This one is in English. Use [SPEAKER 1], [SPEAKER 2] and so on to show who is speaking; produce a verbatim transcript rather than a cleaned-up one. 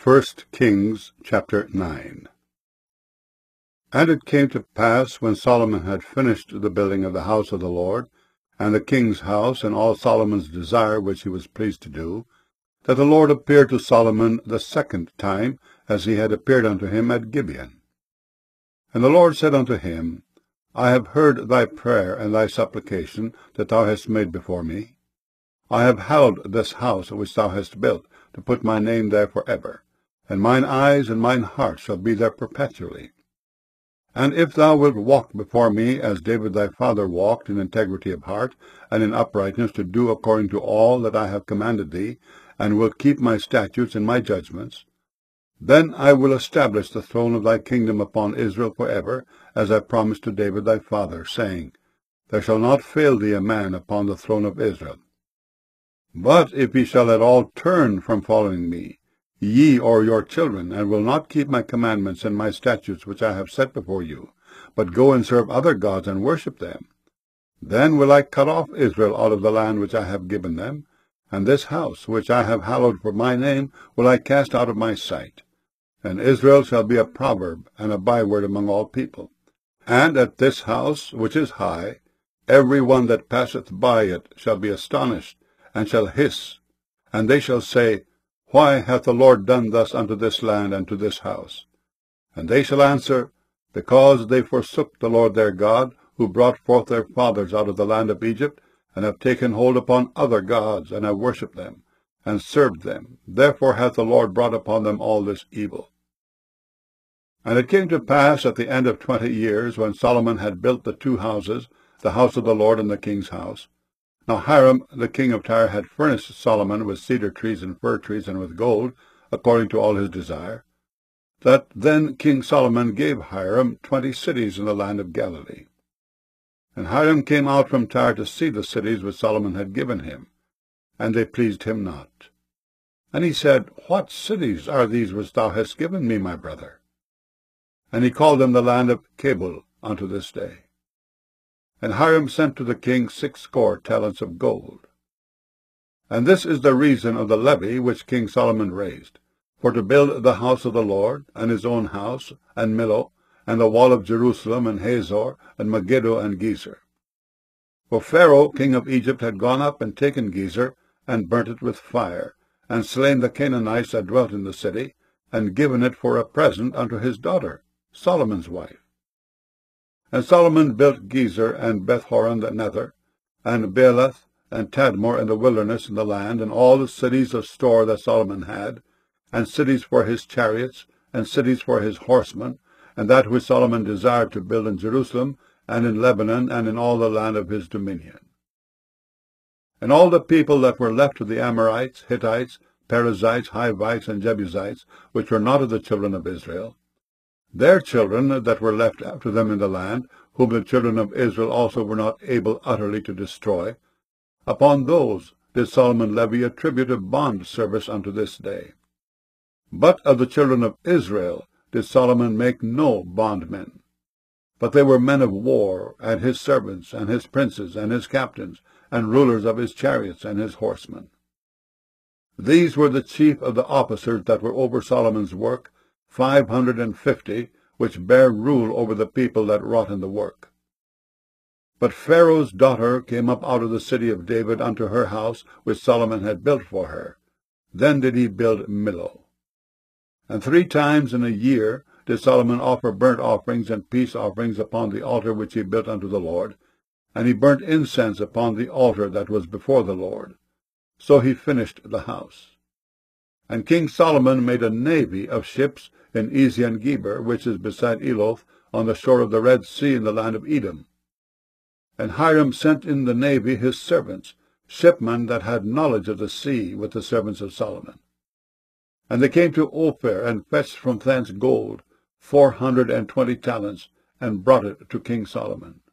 [SPEAKER 1] First Kings chapter nine. And it came to pass, when Solomon had finished the building of the house of the Lord, and the king's house, and all Solomon's desire which he was pleased to do, that the Lord appeared to Solomon the second time, as he had appeared unto him at Gibeon. And the Lord said unto him, I have heard thy prayer and thy supplication that thou hast made before me. I have hallowed this house which thou hast built, to put my name there for ever, and mine eyes and mine heart shall be there perpetually. And if thou wilt walk before me, as David thy father walked, in integrity of heart, and in uprightness, to do according to all that I have commanded thee, and wilt keep my statutes and my judgments, then I will establish the throne of thy kingdom upon Israel for ever, as I promised to David thy father, saying, There shall not fail thee a man upon the throne of Israel. But if ye shall at all turn from following me, ye or your children, and will not keep my commandments and my statutes which I have set before you, but go and serve other gods and worship them, then will I cut off Israel out of the land which I have given them, and this house which I have hallowed for my name will I cast out of my sight. And Israel shall be a proverb and a byword among all people. And at this house which is high, every one that passeth by it shall be astonished, and shall hiss, and they shall say, Why hath the Lord done thus unto this land and to this house? And they shall answer, Because they forsook the Lord their God, who brought forth their fathers out of the land of Egypt, and have taken hold upon other gods, and have worshipped them, and served them. Therefore hath the Lord brought upon them all this evil. And it came to pass at the end of twenty years, when Solomon had built the two houses, the house of the Lord and the king's house. Now Hiram the king of Tyre had furnished Solomon with cedar trees and fir trees, and with gold, according to all his desire, that then King Solomon gave Hiram twenty cities in the land of Galilee. And Hiram came out from Tyre to see the cities which Solomon had given him, and they pleased him not. And he said, What cities are these which thou hast given me, my brother? And he called them the land of Cabul unto this day. And Hiram sent to the king sixscore talents of gold. And this is the reason of the levy which King Solomon raised, for to build the house of the Lord, and his own house, and Millo, and the wall of Jerusalem, and Hazor, and Megiddo, and Gezer. For Pharaoh king of Egypt had gone up and taken Gezer, and burnt it with fire, and slain the Canaanites that dwelt in the city, and given it for a present unto his daughter, Solomon's wife. And Solomon built Gezer, and Bethhoron the nether, and Baalath, and Tadmor in the wilderness in the land, and all the cities of store that Solomon had, and cities for his chariots, and cities for his horsemen, and that which Solomon desired to build in Jerusalem, and in Lebanon, and in all the land of his dominion. And all the people that were left of the Amorites, Hittites, Perizzites, Hivites, and Jebusites, which were not of the children of Israel, their children that were left after them in the land, whom the children of Israel also were not able utterly to destroy, upon those did Solomon levy a tribute of bond service unto this day. But of the children of Israel did Solomon make no bondmen, but they were men of war, and his servants, and his princes, and his captains, and rulers of his chariots, and his horsemen. These were the chief of the officers that were over Solomon's work, five hundred and fifty, which bare rule over the people that wrought in the work. But Pharaoh's daughter came up out of the city of David unto her house, which Solomon had built for her. Then did he build Millo. And three times in a year did Solomon offer burnt offerings and peace offerings upon the altar which he built unto the Lord, and he burnt incense upon the altar that was before the Lord. So he finished the house. And King Solomon made a navy of ships in Ezion-Geber, which is beside Eloth, on the shore of the Red Sea in the land of Edom. And Hiram sent in the navy his servants, shipmen that had knowledge of the sea, with the servants of Solomon. And they came to Ophir, and fetched from thence gold, four hundred and twenty talents, and brought it to King Solomon.